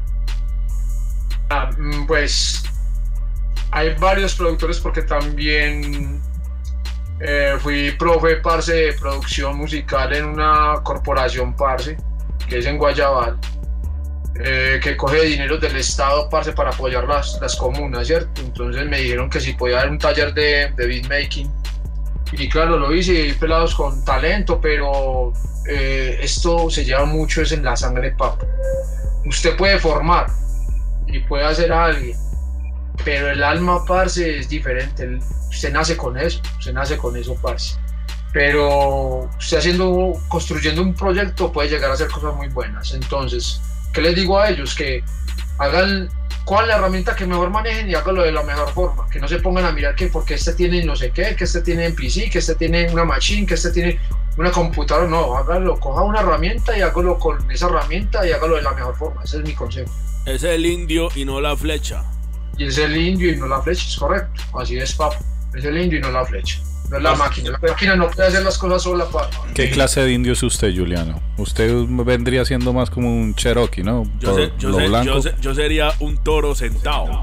S4: Pues hay varios productores, porque también fui profe, parce, de producción musical en una corporación, parce, que es en Guayabal, que coge dinero del Estado, parce, para apoyar las comunas, ¿cierto? Entonces me dijeron que si podía dar un taller de beatmaking, y claro, lo hice, y hay pelados con talento, pero esto se lleva mucho, es en la sangre, papá. Usted puede formar y puede hacer a alguien, pero el alma, parce, es diferente. Usted nace con eso, parce. Pero usted construyendo un proyecto puede llegar a hacer cosas muy buenas. Entonces, ¿qué les digo a ellos? Que hagan cuál la herramienta que mejor manejen y háganlo de la mejor forma. Que no se pongan a mirar que porque este tiene no sé qué, que este tiene en PC, que este tiene una machine, que este tiene una computadora. No, háganlo, coja una herramienta y hágalo con esa herramienta y hágalo de la mejor forma. Ese es mi consejo.
S3: Es el indio y no la flecha.
S4: Y es el indio y no la flecha, es correcto. Así es, papá. Es el indio y no la flecha. No es la máquina. La máquina no puede hacer las cosas sola, papá.
S2: ¿Qué clase de indio es usted, Juliano? Usted vendría siendo más como un Cherokee, ¿no?
S3: Yo sería un toro sentado.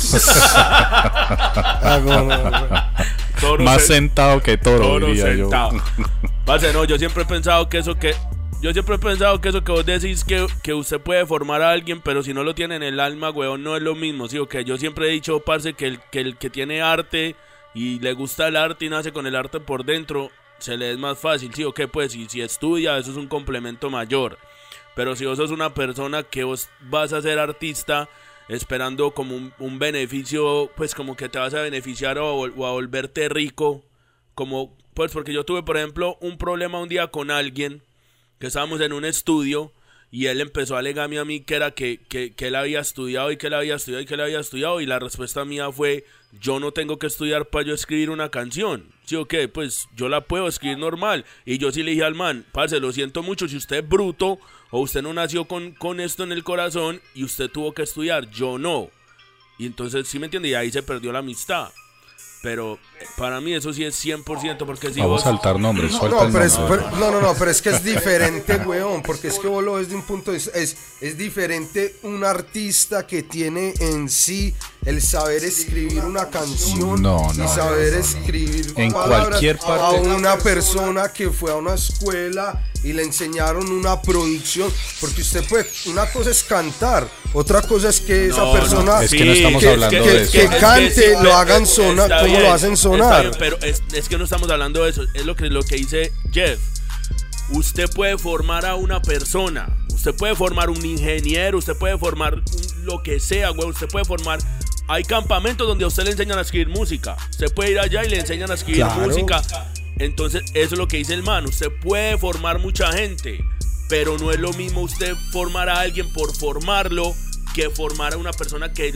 S2: Más sentado que toro, diría
S3: sentado. Yo. Parce, no, yo siempre he pensado que eso que vos decís que usted puede formar a alguien, pero si no lo tiene en el alma, weón, no es lo mismo, ¿sí? O que yo siempre he dicho, parce, que el que tiene arte y le gusta el arte y nace con el arte por dentro, se le es más fácil, ¿sí? O que pues si estudia, eso es un complemento mayor. Pero si vos sos una persona que vos vas a ser artista esperando como un beneficio, pues como que te vas a beneficiar o a volverte rico, como pues porque yo tuve, por ejemplo, un problema un día con alguien que estábamos en un estudio y él empezó a alegarme a mí que era que él había estudiado y que él había estudiado y que él había estudiado, y la respuesta mía fue: yo no tengo que estudiar para yo escribir una canción, ¿sí o qué? Pues yo la puedo escribir normal. Y yo sí le dije al man: parce, lo siento mucho, si usted es bruto o usted no nació con esto en el corazón y usted tuvo que estudiar, yo no. Y entonces, ¿sí me entiende? Y ahí se perdió la amistad. Pero para mí eso sí es 100%, porque si
S2: vamos a saltar nombres, suelta
S1: pero es que es diferente, weón, porque es que vos lo ves de un punto de vista, es diferente un artista que tiene en sí el saber escribir una canción y saber escribir
S2: en cualquier parte,
S1: a una persona que fue a una escuela y le enseñaron una producción, porque usted puede, una cosa es cantar, otra cosa es que esa persona
S2: es que no estamos hablando de eso,
S1: que cante, lo hagan sonar, como lo hacen sonar.
S3: Bien, pero es que no estamos hablando de eso, es lo que dice Jeff. Usted puede formar a una persona, usted puede formar un ingeniero, usted puede formar lo que sea, güey, usted puede formar. Hay campamentos donde a usted le enseñan a escribir música, usted puede ir allá y le enseñan a escribir música. Entonces eso es lo que dice el man, usted puede formar mucha gente, pero no es lo mismo usted formar a alguien por formarlo que formar a una persona que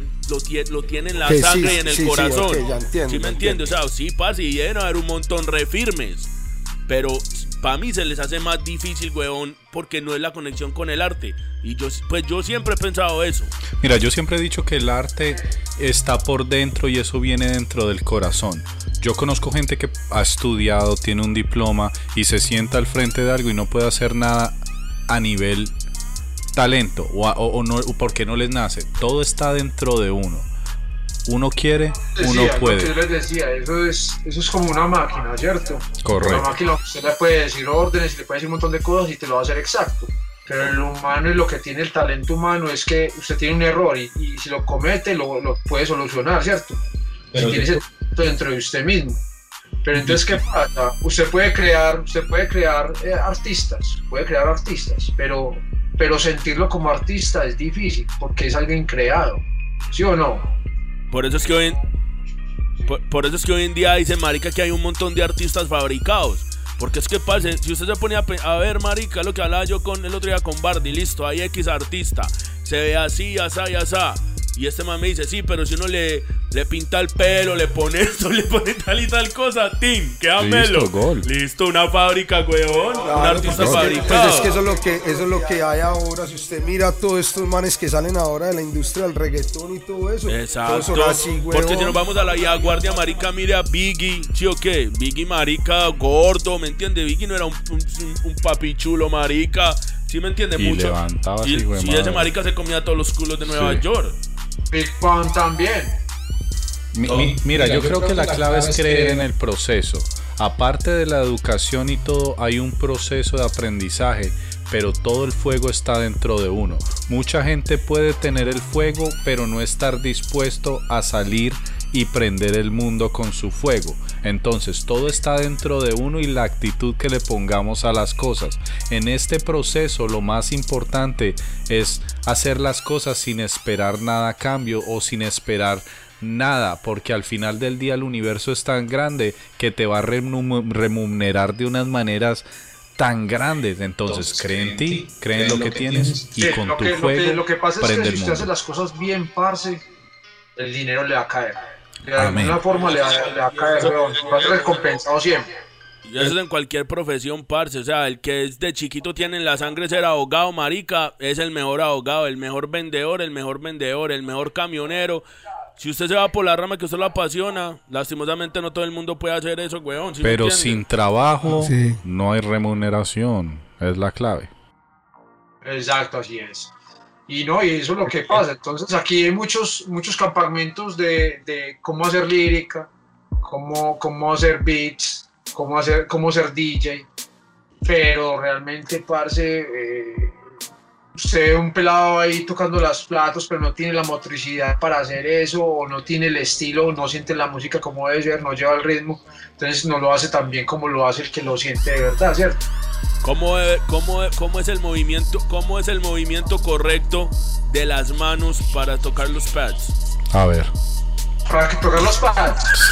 S3: lo tiene en la sangre y en el corazón.
S1: Okay, entiendo,
S3: ¿Sí me entiende? O sea, sí pasa y deben haber un montón re firmes, pero para mí se les hace más difícil, weón, porque no es la conexión con el arte. Y yo siempre he pensado eso.
S2: Mira, yo siempre he dicho que el arte está por dentro y eso viene dentro del corazón. Yo conozco gente que ha estudiado, tiene un diploma y se sienta al frente de algo y no puede hacer nada a nivel talento o no, porque no les nace. Todo está dentro de uno. Uno quiere, uno puede.
S4: Yo les decía, eso es como una máquina, ¿cierto?
S2: Correcto.
S4: Una máquina, usted le puede decir órdenes, le puede decir un montón de cosas y te lo va a hacer exacto. Pero el humano, y lo que tiene el talento humano, es que usted tiene un error y si lo comete, lo puede solucionar, ¿cierto? Pero tiene ese talento dentro de usted mismo. Pero entonces, ¿qué pasa? Usted puede crear artistas, pero sentirlo como artista es difícil, porque es alguien creado, ¿sí o no?
S3: Por eso es que hoy en día dicen, marica, que hay un montón de artistas fabricados. Porque es que pasa, si usted se pone a ver, marica, lo que hablaba yo el otro día con Bardi, listo, hay X artista, se ve así, asá y asá. Y este man me dice, sí, pero si uno le pinta el pelo, le pone esto, le pone tal y tal cosa, ¡tim! ¡Quédamelo! Listo, una fábrica, weón.
S1: Claro,
S3: un artista fabricado.
S1: Pues es que eso es lo que hay ahora. Si usted mira todos estos manes que salen ahora de la industria del reggaetón y todo eso.
S3: Exacto.
S1: Todo así, weón.
S3: Porque si nos vamos a la vieja guardia, marica, mire a Biggie, ¿sí o qué? Biggie, marica, gordo, ¿me entiende? Biggie no era un papi chulo, marica. ¿Sí me entiende?
S2: Y
S3: mucho.
S2: Levantaba así, güey.
S3: Sí, ese marica se comía todos los culos de Nueva York.
S4: Big Pun también.
S2: Mira, yo creo que la clave es creer en el proceso. Aparte de la educación y todo, hay un proceso de aprendizaje, pero todo el fuego está dentro de uno. Mucha gente puede tener el fuego, pero no estar dispuesto a salir y prender el mundo con su fuego. Entonces todo está dentro de uno y la actitud que le pongamos a las cosas. En este proceso lo más importante es hacer las cosas sin esperar nada a cambio o sin esperar nada, porque al final del día el universo es tan grande que te va a remunerar de unas maneras tan grandes. Entonces cree en ti, cree en lo que tienes y con tu fuego
S4: lo que pasa
S2: prende
S4: es que
S2: el
S4: si
S2: mundo.
S4: usted hace las cosas bien, parce, el dinero le va a caer. De
S2: Amén.
S4: alguna forma le va a caer, weón. Va a ser recompensado siempre.
S3: Y eso es en cualquier profesión, parce. O sea, el que es de chiquito tiene en la sangre ser abogado, marica, es el mejor abogado, el mejor vendedor, el mejor camionero. Si usted se va por la rama que usted lo apasiona, lastimosamente no todo el mundo puede hacer eso, weón. ¿Sí?
S2: Pero sin trabajo no hay remuneración, es la clave.
S4: Exacto, así es. Y eso es lo que pasa. Entonces aquí hay muchos campamentos de cómo hacer lírica, cómo hacer beats, cómo ser DJ. Pero realmente, parce, usted ve un pelado ahí tocando las platos, pero no tiene la motricidad para hacer eso, o no tiene el estilo, o no siente la música como debe ser, no lleva el ritmo. Entonces no lo hace tan bien como lo hace el que lo siente de verdad, ¿cierto?
S3: ¿Cómo es el movimiento correcto de las manos para tocar los pads?
S2: A ver.
S4: Para tocar los pads.
S2: Sí.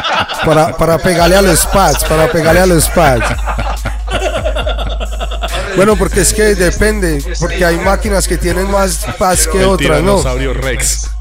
S1: Para pegarle a los pads, Bueno, porque es que depende, porque hay máquinas que tienen más paz que otras, ¿no?
S2: Tiranosaurio Rex.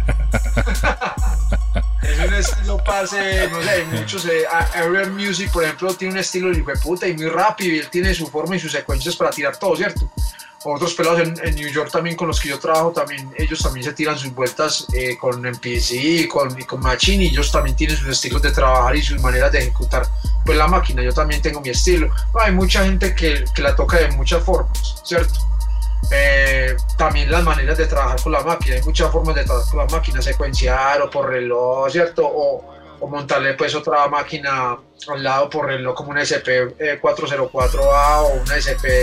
S4: Es un estilo, parce, no sé, hay muchos. Aerial Music, por ejemplo, tiene un estilo de hijueputa y muy rápido, y él tiene su forma y sus secuencias para tirar todo, ¿cierto? Otros pelados en New York también con los que yo trabajo, también ellos también se tiran sus vueltas con MPC y con Machine, y ellos también tienen sus estilos de trabajar y sus maneras de ejecutar pues la máquina. Yo también tengo mi estilo. Hay mucha gente que la toca de muchas formas, ¿cierto? También las maneras de trabajar con la máquina, hay muchas formas de trabajar con la máquina, secuenciar o por reloj, ¿cierto? O montarle pues otra máquina al lado por reloj, como una SP404A o una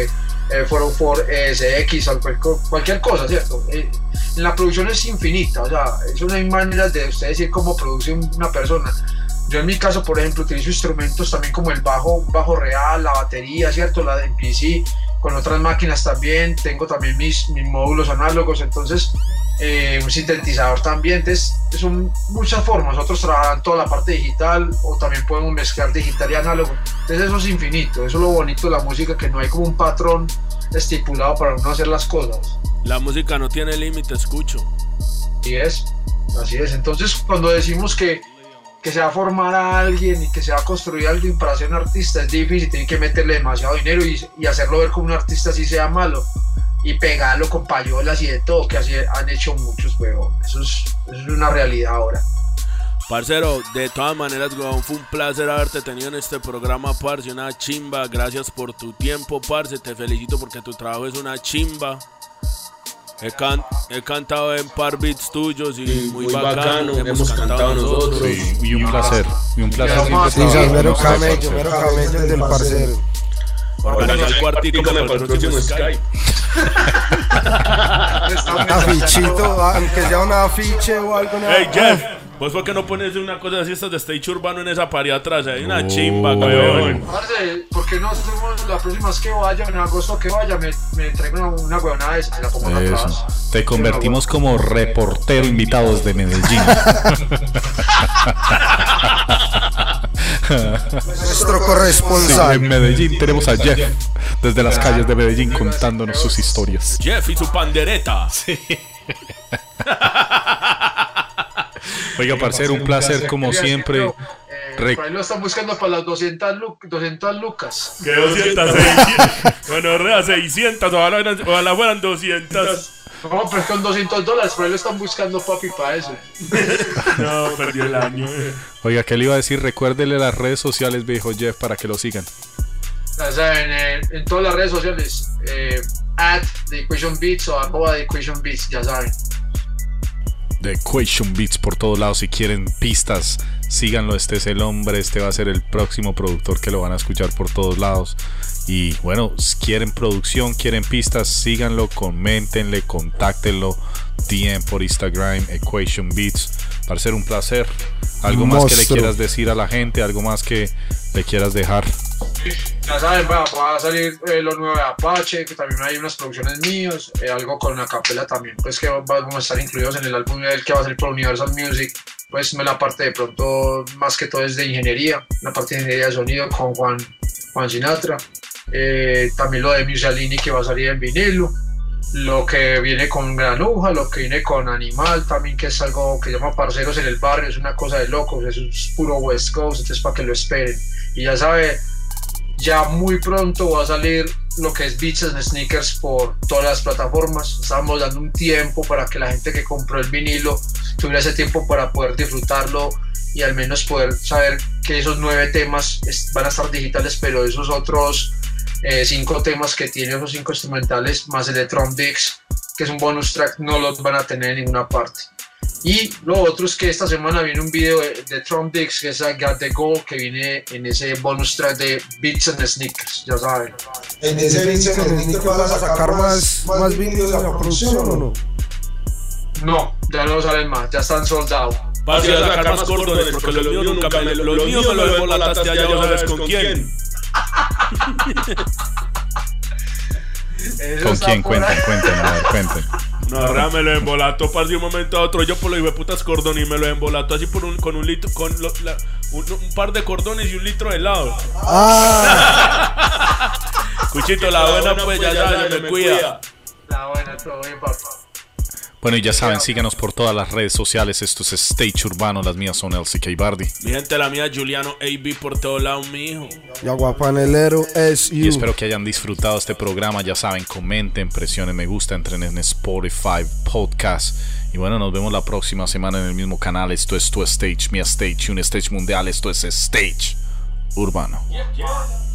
S4: SP404SX o cualquier cosa, ¿cierto? La producción es infinita, o sea, eso no hay maneras de usted decir cómo produce una persona. Yo en mi caso, por ejemplo, utilizo instrumentos también como el bajo real, la batería, ¿cierto? La de MPC, con otras máquinas también, tengo también mis módulos análogos, entonces un sintetizador también, entonces son muchas formas. Otros trabajan toda la parte digital o también podemos mezclar digital y análogo, entonces eso es infinito. Eso es lo bonito de la música, que no hay como un patrón estipulado para uno hacer las cosas.
S3: La música no tiene límite, escucho.
S4: Así es, entonces cuando decimos que se va a formar a alguien y que se va a construir a alguien para ser un artista, es difícil, tienen que meterle demasiado dinero y hacerlo ver como un artista así sea malo, y pegarlo con payolas y de todo, que así han hecho muchos, weón. Eso es una realidad ahora.
S3: Parcero, de todas maneras, weón, fue un placer haberte tenido en este programa, parce, una chimba. Gracias por tu tiempo, parce, te felicito porque tu trabajo es una chimba. He cantado en par beats tuyos y muy bacano. Hemos cantado nosotros.
S2: Sí, y un placer. Y un placer.
S1: Sí, mero camello el del parcero.
S3: Organiza el cuartico para el próximo Skype.
S1: Afichito, aunque sea un afiche o algo.
S3: Hey, Jeff, ¿vos por qué no pones una cosa así, estas de stage urbano en esa pared atrás? Hay una chimba, weón.
S4: ¿Por qué no hacemos la próxima vez que vaya, en agosto que vaya, me traigo una huevonada de esa, se la pongo atrás?
S2: Te convertimos como reportero invitado desde Medellín.
S1: Nuestro corresponsal.
S2: Sí, en Medellín tenemos a Jeff desde las calles de Medellín contándonos sus historias.
S3: Jeff y su pandereta.
S2: Sí. Oiga, parcero, un placer como siempre.
S4: Por ahí lo están buscando para las 200 lucas.
S3: ¿Qué 200? Bueno, rea 600, ojalá fueran 200.
S4: No, pero es con $200, por ahí lo están buscando, papi, para eso.
S3: No, perdió el año.
S2: Oiga, ¿qué le iba a decir? Recuérdele las redes sociales, viejo Jeff, para que lo sigan.
S4: Ya saben, en todas las redes sociales, @The Equation Beats o @The Equation Beats, ya saben.
S2: The Equation Beats por todos lados. Si quieren pistas, síganlo. Este es el hombre. Este va a ser el próximo productor que lo van a escuchar por todos lados. Y bueno, quieren producción, quieren pistas, síganlo, coméntenle, contáctenlo. DM por Instagram, Equation Beats. Para ser un placer. Algo más que le quieras decir a la gente, algo más que le quieras dejar.
S4: Ya saben, va a salir lo nuevo de Apache, que también hay unas producciones mías, algo con Acapella también, pues que vamos a estar incluidos en el álbum que va a salir por Universal Music. Pues la parte de pronto más que todo es de ingeniería, la parte de ingeniería de sonido con Juan Sinatra. También lo de Mussolini, que va a salir en vinilo, lo que viene con Granuja, lo que viene con Animal también, que es algo que llama Parceros en el Barrio, es una cosa de locos, eso es puro West Coast, entonces para que lo esperen. Y ya sabe, ya muy pronto va a salir lo que es Beats and Sneakers por todas las plataformas. Estamos dando un tiempo para que la gente que compró el vinilo tuviera ese tiempo para poder disfrutarlo y al menos poder saber que esos 9 temas van a estar digitales, pero esos otros 5 temas que tiene, esos 5 instrumentales más el de Trump Dix, que es un bonus track, no los van a tener en ninguna parte. Y lo otro es que esta semana viene un video de Trump Dix, que es I Got The Goal, que viene en ese bonus track de Beats and Sneakers, ya saben.
S1: ¿En ese Beats and Sneakers vas a sacar más videos de la producción o no?
S4: No, ya no salen más, ya están soldados.
S3: Vas a sacar más cordones, porque los míos nunca me lo embolataste allá, ya sabes con quién.
S2: ¿Con quién? Cuenten, a ver, cuenten.
S3: No, Rea me lo embolató para de un momento a otro. Yo por los hijueputas cordones y me lo embolató así con un litro, con un par de cordones y un litro de helado. Cuchito, la buena pues ya sabes, me cuida.
S4: La buena, todo bien, papá.
S2: Bueno, y ya saben, síganos por todas las redes sociales. Esto es Stage Urbano. Las mías son LCK Bardi.
S3: Mi gente, la mía, Juliano AB por todos lados, mi hijo.
S1: Y Aguapanelero es
S2: Y espero que hayan disfrutado este programa. Ya saben, comenten, presionen me gusta, entren en Spotify Podcast. Y bueno, nos vemos la próxima semana en el mismo canal. Esto es tu stage, mi stage, un stage mundial. Esto es Stage Urbano.
S3: Yeah.